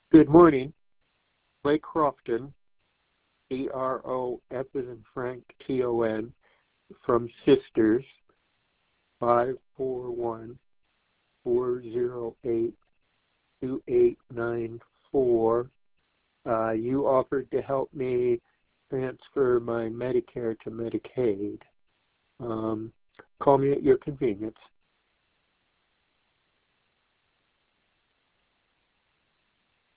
Good morning. Blake Crofton, E-R-O-F as in Frank, T-O-N, from Sisters, 541-408-2894. You offered to help me transfer my Medicare to Medicaid. Call me at your convenience.